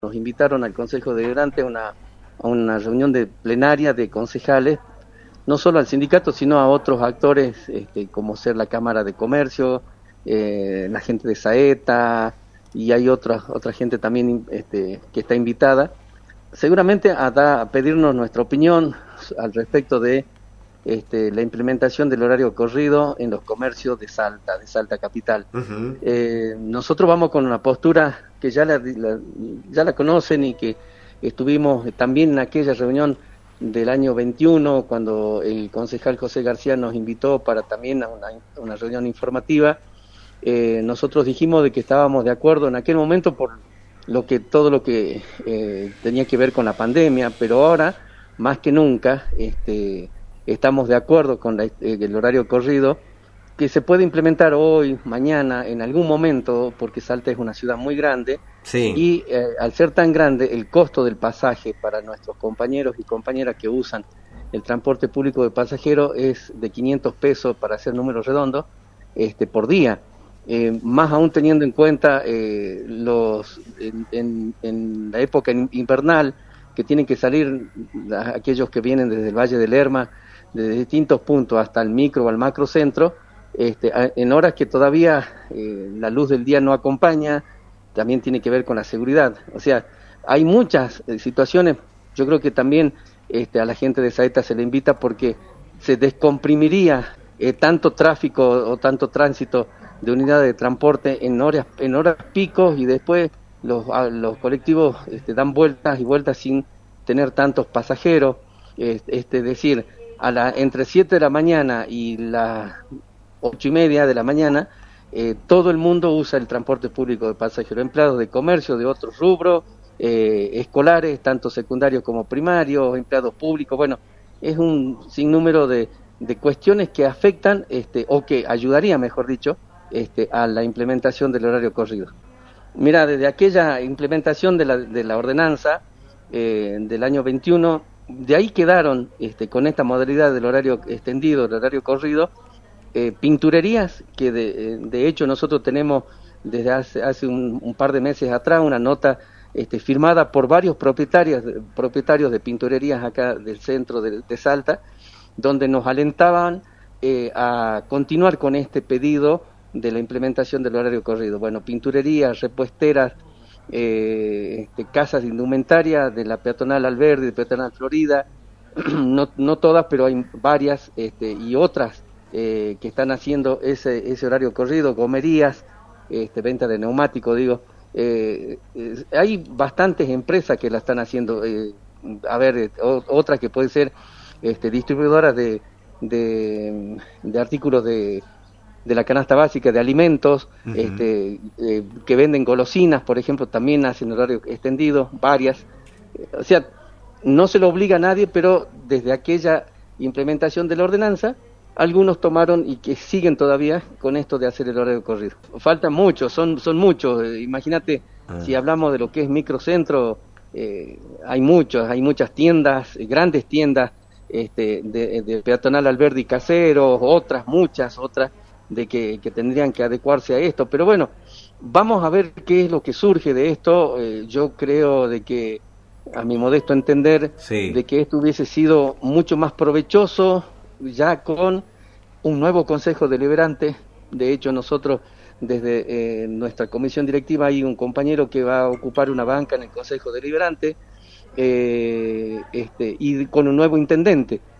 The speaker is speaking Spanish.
Nos invitaron al Consejo Deliberante a una reunión de plenaria de concejales, no solo al sindicato, sino a otros actores, como ser la Cámara de Comercio, la gente de Saeta, y hay otra gente también que está invitada, seguramente a pedirnos nuestra opinión al respecto de la implementación del horario corrido en los comercios de Salta Capital. Uh-huh. Nosotros vamos con una postura que ya la conocen y que estuvimos también en aquella reunión del año 21, cuando el concejal José García nos invitó para también a una reunión informativa. Nosotros dijimos de que estábamos de acuerdo en aquel momento por todo lo que tenía que ver con la pandemia, pero ahora, más que nunca, estamos de acuerdo con el horario corrido, que se puede implementar hoy, mañana, en algún momento, porque Salta es una ciudad muy grande, sí. Y al ser tan grande, el costo del pasaje para nuestros compañeros y compañeras que usan el transporte público de pasajeros es de 500 pesos, para hacer números redondos, por día. Más aún teniendo en cuenta en la época invernal, que tienen que salir aquellos que vienen desde el Valle del Lerma, desde distintos puntos hasta el micro o al macrocentro, en horas que todavía la luz del día no acompaña. También tiene que ver con la seguridad. O sea, hay muchas situaciones. Yo creo que también a la gente de Saeta se le invita, porque se descomprimiría tanto tráfico o tanto tránsito de unidades de transporte en horas picos, y después los colectivos dan vueltas y vueltas sin tener tantos pasajeros. Es decir, entre 7 de la mañana y las 8:30 de la mañana, todo el mundo usa el transporte público de pasajeros, empleados de comercio, de otros rubros, escolares, tanto secundarios como primarios, empleados públicos. Bueno, es un sinnúmero de cuestiones que afectan, o que ayudaría, mejor dicho, a la implementación del horario corrido. Mira, desde aquella implementación de la ordenanza del año 21, de ahí quedaron, con esta modalidad del horario extendido, del horario corrido, pinturerías que de hecho nosotros tenemos desde hace un par de meses atrás una nota firmada por varios propietarios de pinturerías acá del centro de Salta, donde nos alentaban a continuar con este pedido de la implementación del horario corrido. Bueno, pinturerías, repuesteras, casas de indumentaria de la peatonal Alberdi, de peatonal Florida, no todas, pero hay varias, y otras que están haciendo ese horario corrido, gomerías, venta de neumáticos, digo. Hay bastantes empresas que la están haciendo. Otras que pueden ser distribuidoras de artículos de la canasta básica, de alimentos, uh-huh. Que venden golosinas, por ejemplo, también hacen horario extendido, varias. O sea, no se lo obliga a nadie, pero desde aquella implementación de la ordenanza, algunos tomaron y que siguen todavía con esto de hacer el horario corrido. Faltan muchos, son muchos. Imagínate, si hablamos de lo que es microcentro, hay muchas tiendas, grandes tiendas, de peatonal Alberdi Caseros, muchas otras, de que tendrían que adecuarse a esto. Pero bueno, vamos a ver qué es lo que surge de esto. Yo creo de que, a mi modesto entender, sí, de que esto hubiese sido mucho más provechoso ya con un nuevo Consejo Deliberante. De hecho, nosotros desde nuestra comisión directiva hay un compañero que va a ocupar una banca en el Consejo Deliberante, y con un nuevo intendente.